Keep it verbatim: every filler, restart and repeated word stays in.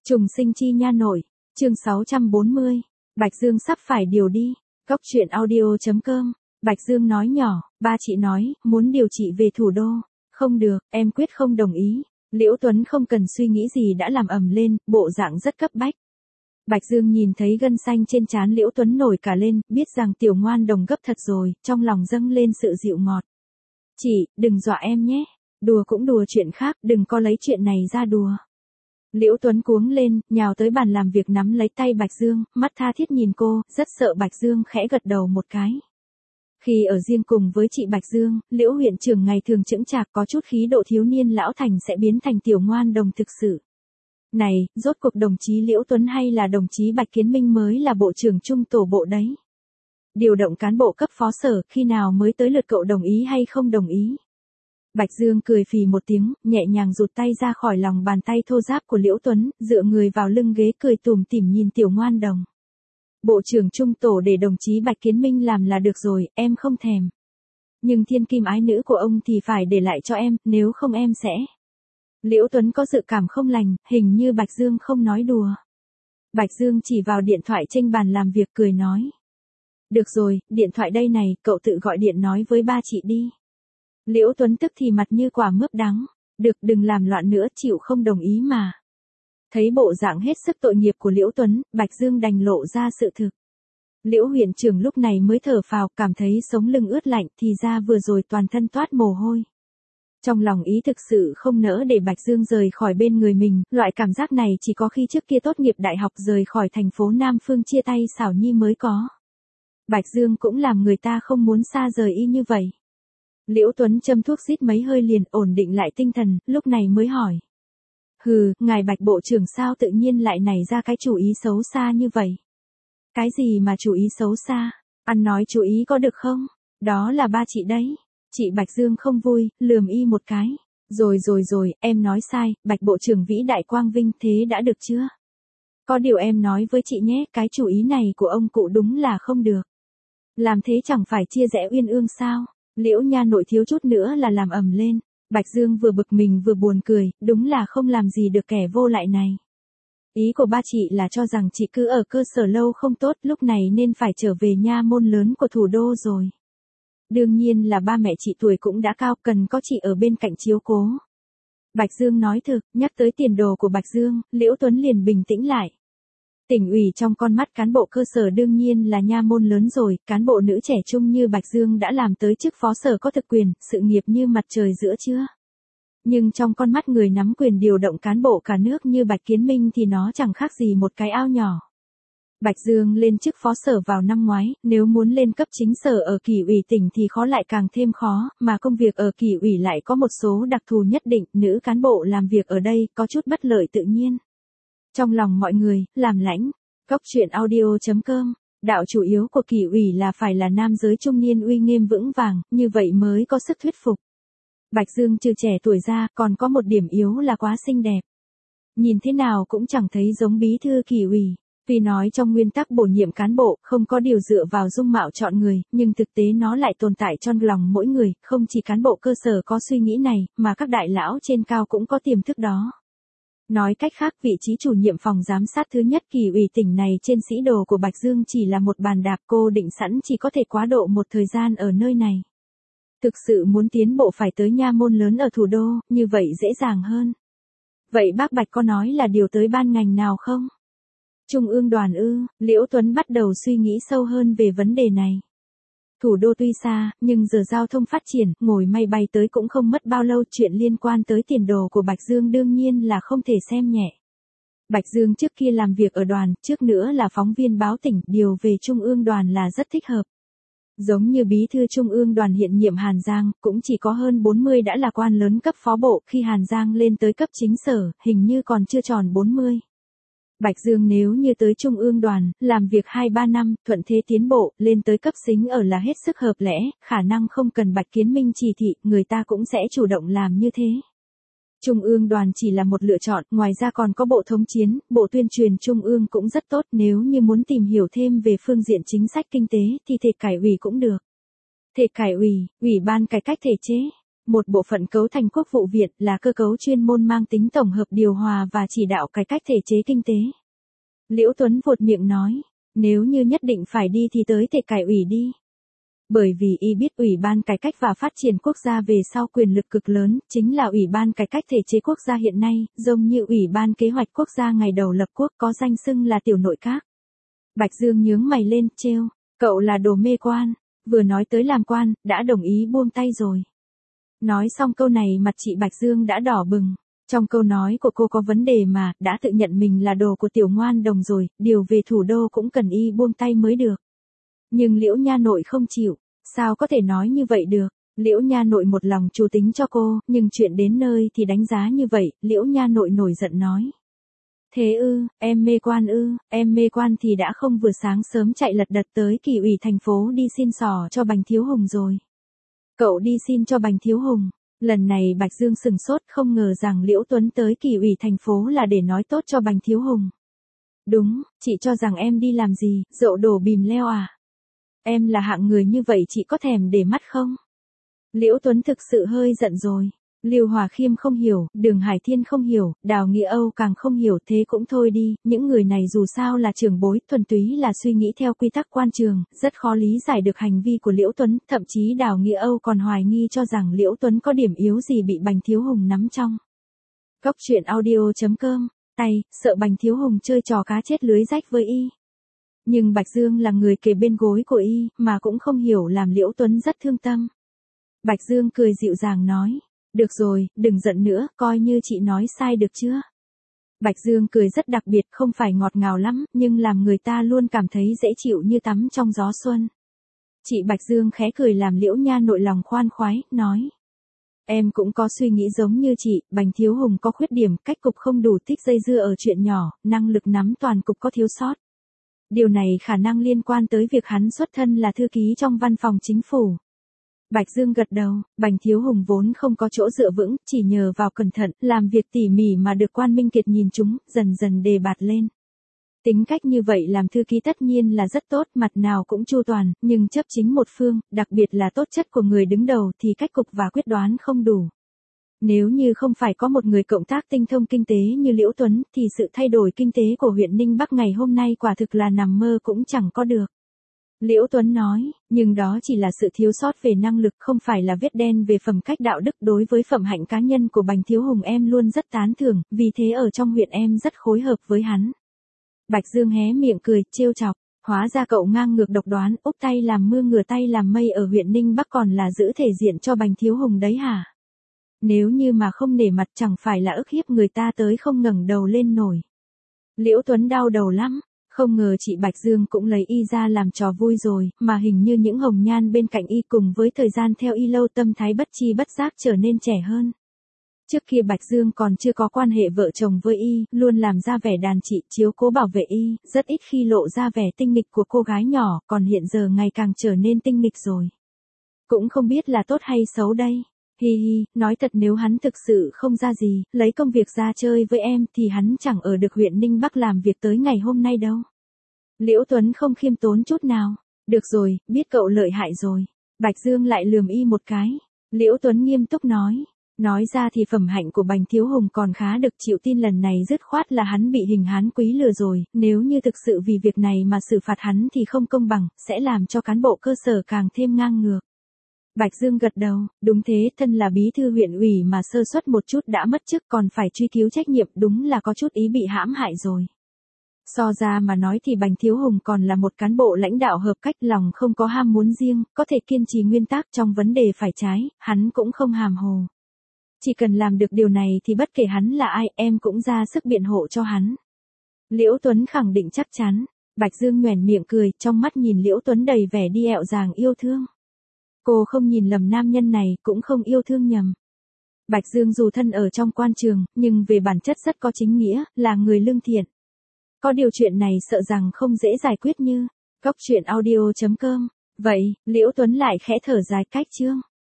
Trùng sinh chi nha nội, chương sáu trăm bốn mươi, Bạch Dương sắp phải điều đi, góc truyện audio.com, Bạch Dương nói nhỏ, ba chị nói, muốn điều trị về thủ đô, không được, em quyết không đồng ý, Liễu Tuấn không cần suy nghĩ gì đã làm ầm lên, bộ dạng rất cấp bách. Bạch Dương nhìn thấy gân xanh trên trán Liễu Tuấn nổi cả lên, biết rằng tiểu ngoan đồng gấp thật rồi, trong lòng dâng lên sự dịu ngọt. Chị, đừng dọa em nhé, đùa cũng đùa chuyện khác, đừng có lấy chuyện này ra đùa. Liễu Tuấn cuống lên, nhào tới bàn làm việc nắm lấy tay Bạch Dương, mắt tha thiết nhìn cô, rất sợ Bạch Dương khẽ gật đầu một cái. Khi ở riêng cùng với chị Bạch Dương, Liễu huyện trưởng ngày thường chững chạc có chút khí độ thiếu niên lão thành sẽ biến thành tiểu ngoan đồng thực sự. Này, rốt cuộc đồng chí Liễu Tuấn hay là đồng chí Bạch Kiến Minh mới là bộ trưởng trung tổ bộ đấy? Điều động cán bộ cấp phó sở, khi nào mới tới lượt cậu đồng ý hay không đồng ý? Bạch Dương cười phì một tiếng, nhẹ nhàng rụt tay ra khỏi lòng bàn tay thô ráp của Liễu Tuấn, dựa người vào lưng ghế cười tủm tỉm nhìn tiểu ngoan đồng. Bộ trưởng trung tổ để đồng chí Bạch Kiến Minh làm là được rồi, em không thèm. Nhưng thiên kim ái nữ của ông thì phải để lại cho em, nếu không em sẽ... Liễu Tuấn có dự cảm không lành, hình như Bạch Dương không nói đùa. Bạch Dương chỉ vào điện thoại trên bàn làm việc cười nói. Được rồi, điện thoại đây này, cậu tự gọi điện nói với ba chị đi. Liễu Tuấn tức thì mặt như quả mướp đắng. Được, đừng làm loạn nữa, chịu không đồng ý mà. Thấy bộ dạng hết sức tội nghiệp của Liễu Tuấn, Bạch Dương đành lộ ra sự thực. Liễu huyện trưởng lúc này mới thở phào, cảm thấy sống lưng ướt lạnh, thì ra vừa rồi toàn thân toát mồ hôi. Trong lòng ý thực sự không nỡ để Bạch Dương rời khỏi bên người mình, loại cảm giác này chỉ có khi trước kia tốt nghiệp đại học rời khỏi thành phố Nam Phương chia tay Xảo Nhi mới có. Bạch Dương cũng làm người ta không muốn xa rời y như vậy. Liễu Tuấn châm thuốc xít mấy hơi liền ổn định lại tinh thần, lúc này mới hỏi. Hừ, ngài Bạch bộ trưởng sao tự nhiên lại nảy ra cái chủ ý xấu xa như vậy? Cái gì mà chủ ý xấu xa? Ăn nói chú ý có được không? Đó là ba chị đấy. Chị Bạch Dương không vui, lườm y một cái. Rồi rồi rồi, em nói sai, Bạch bộ trưởng vĩ đại quang vinh thế đã được chưa? Có điều em nói với chị nhé, cái chủ ý này của ông cụ đúng là không được. Làm thế chẳng phải chia rẽ uyên ương sao? Liễu nha nội thiếu chút nữa là làm ầm lên. Bạch Dương vừa bực mình vừa buồn cười, đúng là không làm gì được kẻ vô lại này. Ý của ba chị là cho rằng chị cứ ở cơ sở lâu không tốt, lúc này nên phải trở về nha môn lớn của thủ đô rồi. Đương nhiên là ba mẹ chị tuổi cũng đã cao, cần có chị ở bên cạnh chiếu cố. Bạch Dương nói thực, nhắc tới tiền đồ của Bạch Dương, Liễu Tuấn liền bình tĩnh lại. Tỉnh ủy trong con mắt cán bộ cơ sở đương nhiên là nha môn lớn rồi, cán bộ nữ trẻ trung như Bạch Dương đã làm tới chức phó sở có thực quyền, sự nghiệp như mặt trời giữa trưa. Nhưng trong con mắt người nắm quyền điều động cán bộ cả nước như Bạch Kiến Minh thì nó chẳng khác gì một cái ao nhỏ. Bạch Dương lên chức phó sở vào năm ngoái, nếu muốn lên cấp chính sở ở Kỷ ủy tỉnh thì khó lại càng thêm khó, mà công việc ở Kỷ ủy lại có một số đặc thù nhất định, nữ cán bộ làm việc ở đây có chút bất lợi tự nhiên. Trong lòng mọi người, làm lãnh, góc truyện audio.com, đạo chủ yếu của Kỷ ủy là phải là nam giới trung niên uy nghiêm vững vàng, như vậy mới có sức thuyết phục. Bạch Dương trừ trẻ tuổi ra, còn có một điểm yếu là quá xinh đẹp. Nhìn thế nào cũng chẳng thấy giống bí thư Kỷ ủy. Tuy nói trong nguyên tắc bổ nhiệm cán bộ, không có điều dựa vào dung mạo chọn người, nhưng thực tế nó lại tồn tại trong lòng mỗi người, không chỉ cán bộ cơ sở có suy nghĩ này, mà các đại lão trên cao cũng có tiềm thức đó. Nói cách khác, vị trí chủ nhiệm phòng giám sát thứ nhất Kỷ ủy tỉnh này trên sĩ đồ của Bạch Dương chỉ là một bàn đạp, cô định sẵn chỉ có thể quá độ một thời gian ở nơi này. Thực sự muốn tiến bộ phải tới nha môn lớn ở thủ đô, như vậy dễ dàng hơn. Vậy bác Bạch có nói là điều tới ban ngành nào không? Trung ương đoàn ư? Liễu Tuấn bắt đầu suy nghĩ sâu hơn về vấn đề này. Thủ đô tuy xa, nhưng giờ giao thông phát triển, ngồi máy bay tới cũng không mất bao lâu, chuyện liên quan tới tiền đồ của Bạch Dương đương nhiên là không thể xem nhẹ. Bạch Dương trước kia làm việc ở đoàn, trước nữa là phóng viên báo tỉnh, điều về Trung ương đoàn là rất thích hợp. Giống như bí thư Trung ương đoàn hiện nhiệm Hàn Giang, cũng chỉ có hơn bốn mươi đã là quan lớn cấp phó bộ, khi Hàn Giang lên tới cấp chính sở, hình như còn chưa tròn bốn mươi. Bạch Dương nếu như tới Trung ương đoàn, làm việc hai ba năm, thuận thế tiến bộ, lên tới cấp xính ở là hết sức hợp lẽ, khả năng không cần Bạch Kiến Minh chỉ thị, người ta cũng sẽ chủ động làm như thế. Trung ương đoàn chỉ là một lựa chọn, ngoài ra còn có bộ thống chiến, bộ tuyên truyền Trung ương cũng rất tốt, nếu như muốn tìm hiểu thêm về phương diện chính sách kinh tế thì thể cải ủy cũng được. Thể cải ủy, ủy ban cải cách thể chế. Một bộ phận cấu thành Quốc vụ viện là cơ cấu chuyên môn mang tính tổng hợp điều hòa và chỉ đạo cải cách thể chế kinh tế. Liễu Tuấn vuột miệng nói, nếu như nhất định phải đi thì tới thể cải ủy đi. Bởi vì y biết Ủy ban Cải cách và Phát triển Quốc gia về sau quyền lực cực lớn, chính là Ủy ban Cải cách thể chế quốc gia hiện nay, giống như Ủy ban Kế hoạch Quốc gia ngày đầu lập quốc có danh xưng là tiểu nội các. Bạch Dương nhướng mày lên, trêu, cậu là đồ mê quan, vừa nói tới làm quan, đã đồng ý buông tay rồi. Nói xong câu này mặt chị Bạch Dương đã đỏ bừng. Trong câu nói của cô có vấn đề mà, đã tự nhận mình là đồ của tiểu ngoan đồng rồi, điều về thủ đô cũng cần y buông tay mới được. Nhưng Liễu Nha Nội không chịu, sao có thể nói như vậy được, Liễu Nha Nội một lòng chủ tính cho cô, nhưng chuyện đến nơi thì đánh giá như vậy, Liễu Nha Nội nổi giận nói. Thế ư, em mê quan ư, em mê quan thì đã không vừa sáng sớm chạy lật đật tới Kỷ ủy thành phố đi xin sỏ cho Bành Thiếu Hùng rồi. Cậu đi xin cho Bành Thiếu Hùng. Lần này Bạch Dương sừng sốt không ngờ rằng Liễu Tuấn tới Kỷ ủy thành phố là để nói tốt cho Bành Thiếu Hùng. Đúng, chị cho rằng em đi làm gì, dậu đổ bìm leo à? Em là hạng người như vậy chị có thèm để mắt không? Liễu Tuấn thực sự hơi giận rồi. Lưu Hòa Khiêm không hiểu, Đường Hải Thiên không hiểu, Đào Nghĩa Âu càng không hiểu, thế cũng thôi đi, những người này dù sao là trưởng bối, thuần túy là suy nghĩ theo quy tắc quan trường, rất khó lý giải được hành vi của Liễu Tuấn, thậm chí Đào Nghĩa Âu còn hoài nghi cho rằng Liễu Tuấn có điểm yếu gì bị Bành Thiếu Hùng nắm trong. Cốc truyện audio chấm com, tay, sợ Bành Thiếu Hùng chơi trò cá chết lưới rách với y. Nhưng Bạch Dương là người kề bên gối của y, mà cũng không hiểu làm Liễu Tuấn rất thương tâm. Bạch Dương cười dịu dàng nói. Được rồi, đừng giận nữa, coi như chị nói sai được chưa? Bạch Dương cười rất đặc biệt, không phải ngọt ngào lắm, nhưng làm người ta luôn cảm thấy dễ chịu như tắm trong gió xuân. Chị Bạch Dương khẽ cười làm Liễu Nha Nội lòng khoan khoái, nói. Em cũng có suy nghĩ giống như chị, Bành Thiếu Hùng có khuyết điểm, cách cục không đủ thích dây dưa ở chuyện nhỏ, năng lực nắm toàn cục có thiếu sót. Điều này khả năng liên quan tới việc hắn xuất thân là thư ký trong văn phòng chính phủ. Bạch Dương gật đầu, Bành Thiếu Hùng vốn không có chỗ dựa vững, chỉ nhờ vào cẩn thận, làm việc tỉ mỉ mà được Quan Minh Kiệt nhìn chúng, dần dần đề bạt lên. Tính cách như vậy làm thư ký tất nhiên là rất tốt, mặt nào cũng chu toàn, nhưng chấp chính một phương, đặc biệt là tốt chất của người đứng đầu thì cách cục và quyết đoán không đủ. Nếu như không phải có một người cộng tác tinh thông kinh tế như Liễu Tuấn, thì sự thay đổi kinh tế của huyện Ninh Bắc ngày hôm nay quả thực là nằm mơ cũng chẳng có được. Liễu Tuấn nói, nhưng đó chỉ là sự thiếu sót về năng lực, không phải là vết đen về phẩm cách đạo đức. Đối với phẩm hạnh cá nhân của Bành Thiếu Hùng em luôn rất tán thưởng, vì thế ở trong huyện em rất phối hợp với hắn. Bạch Dương hé miệng cười, trêu chọc, hóa ra cậu ngang ngược độc đoán, úp tay làm mưa ngửa tay làm mây ở huyện Ninh Bắc còn là giữ thể diện cho Bành Thiếu Hùng đấy hả? Nếu như mà không nể mặt chẳng phải là ức hiếp người ta tới không ngẩng đầu lên nổi. Liễu Tuấn đau đầu lắm. Không ngờ chị Bạch Dương cũng lấy y ra làm trò vui rồi, mà hình như những hồng nhan bên cạnh y cùng với thời gian theo y lâu tâm thái bất chi bất giác trở nên trẻ hơn. Trước kia Bạch Dương còn chưa có quan hệ vợ chồng với y, luôn làm ra vẻ đàn chị, chiếu cố bảo vệ y, rất ít khi lộ ra vẻ tinh nghịch của cô gái nhỏ, còn hiện giờ ngày càng trở nên tinh nghịch rồi. Cũng không biết là tốt hay xấu đây. Hi hi, nói thật nếu hắn thực sự không ra gì, lấy công việc ra chơi với em thì hắn chẳng ở được huyện Ninh Bắc làm việc tới ngày hôm nay đâu. Liễu Tuấn không khiêm tốn chút nào. Được rồi, biết cậu lợi hại rồi. Bạch Dương lại lườm y một cái. Liễu Tuấn nghiêm túc nói. Nói ra thì phẩm hạnh của Bành Thiếu Hùng còn khá được, chịu tin lần này dứt khoát là hắn bị hình hán quý lừa rồi, nếu như thực sự vì việc này mà xử phạt hắn thì không công bằng, sẽ làm cho cán bộ cơ sở càng thêm ngang ngược. Bạch Dương gật đầu, đúng thế, thân là bí thư huyện ủy mà sơ suất một chút đã mất chức còn phải truy cứu trách nhiệm, đúng là có chút ý bị hãm hại rồi. So ra mà nói thì Bành Thiếu Hùng còn là một cán bộ lãnh đạo hợp cách, lòng không có ham muốn riêng, có thể kiên trì nguyên tắc trong vấn đề phải trái, hắn cũng không hàm hồ. Chỉ cần làm được điều này thì bất kể hắn là ai, em cũng ra sức biện hộ cho hắn. Liễu Tuấn khẳng định chắc chắn. Bạch Dương nhoẻn miệng cười, trong mắt nhìn Liễu Tuấn đầy vẻ đi ẹo dàng yêu thương. Cô không nhìn lầm nam nhân này, cũng không yêu thương nhầm. Bạch Dương dù thân ở trong quan trường, nhưng về bản chất rất có chính nghĩa, là người lương thiện. Có điều chuyện này sợ rằng không dễ giải quyết như. Cốc truyện audio chấm com. Vậy, Liễu Tuấn lại khẽ thở dài cách chương.